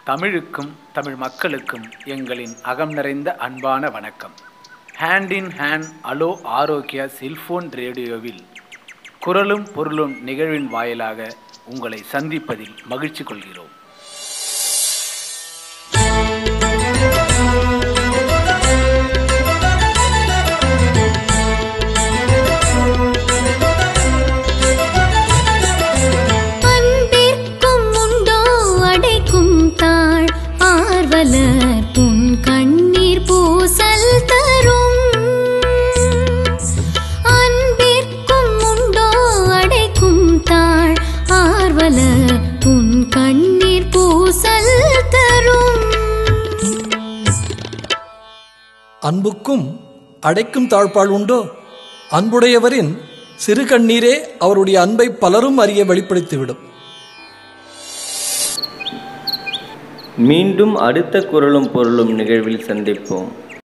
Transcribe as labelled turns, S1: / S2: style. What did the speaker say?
S1: தமிழுக்கும் தமிழ் மக்களுக்கும் எங்களின் அகம் நிறைந்த அன்பான வணக்கம். Hand in hand hello Arogya cellphone ரேடியோவில் குரலும் பொருளும் நிகழ்வின் வாயிலாக உங்களை சந்திப்பதில் மகிழ்ச்சி கொள்கிறோம்.
S2: அன்புக்கும் அடைக்கும் தாழ்பாள் உண்டோ? அன்புடையவரின் சிறு கண்ணீரே அவருடைய அன்பை பலரும் அறிய வெளிப்படுத்திவிடும்.
S3: மீண்டும் அடுத்த குரலும் பொருளும் நிகழ்வில் சந்திப்போம்.